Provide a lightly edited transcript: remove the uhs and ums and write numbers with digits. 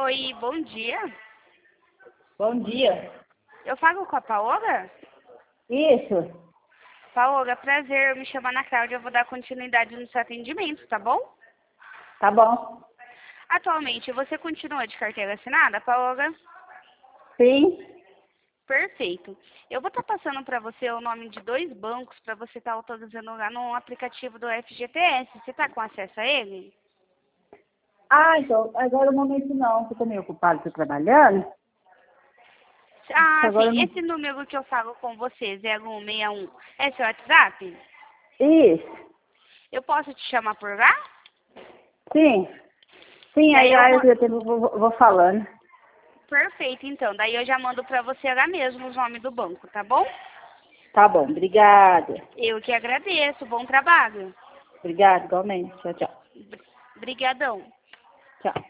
Oi, bom dia. Bom dia. Eu falo com a Paola? Isso, Paola, prazer, me chamo Ana Cláudia, eu vou dar continuidade no seu atendimento, tá bom? tá bom. Atualmente, você continua de carteira assinada, Paola? Sim, Perfeito. Eu vou estar passando para você o nome de 2 bancos para você estar autorizando lá no aplicativo do FGTS. Você está com acesso a ele? então, agora no momento não, estou meio ocupado, estou trabalhando. Ah, Agora sim. não. Esse número que eu falo com você, 0161, é seu WhatsApp? Isso, Eu posso te chamar por lá? sim. Sim, Daí aí eu eu vou falando. Perfeito, então. Daí eu já mando para você lá mesmo os nomes do banco, tá bom? Tá bom, obrigada. Eu que agradeço. Bom trabalho. Obrigada, igualmente. Tchau, tchau. Brigadão. Tchau.